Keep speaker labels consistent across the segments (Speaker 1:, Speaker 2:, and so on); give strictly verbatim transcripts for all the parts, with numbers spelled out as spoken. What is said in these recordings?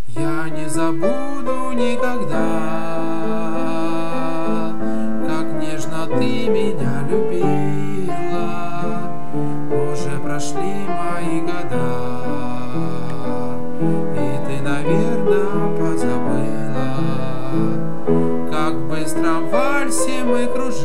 Speaker 1: Я не забуду никогда, как нежно ты меня любила. Уже прошли мои года, и ты, наверное, позабыла, как в быстром вальсе мы, кружась,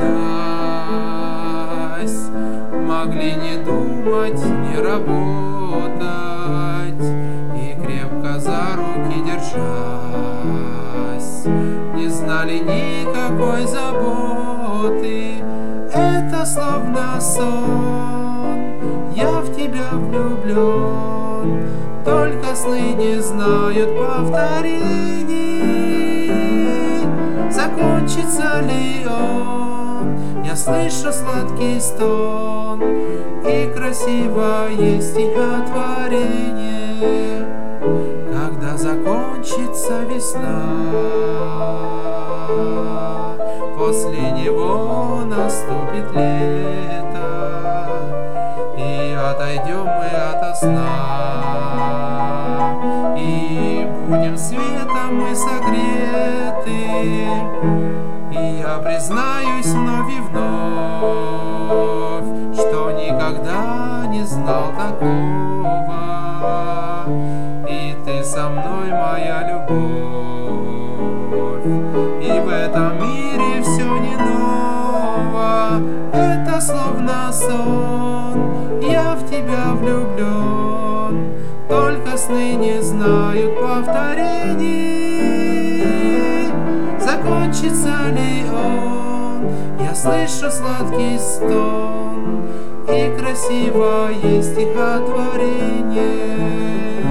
Speaker 1: могли не думать, не работать и крепко за руки держась, не знали никакой заботы. Это словно сон, я в тебя влюблен, только сны не знают повторений. Закончится ли он? Я слышу сладкий стон, и красивое стихотворение. Когда закончится весна, после него наступит лето, и отойдем мы ото сна, и будем светом мы согреты. И я признаюсь вновь и вновь, что никогда не знал такого, и ты со мной, моя любовь. И в этом мире все не ново, это словно сон, я в тебя влюблен, только сны не знают повторений. Закончится ли он? Я слышу сладкий стон, и красивое стихотворение.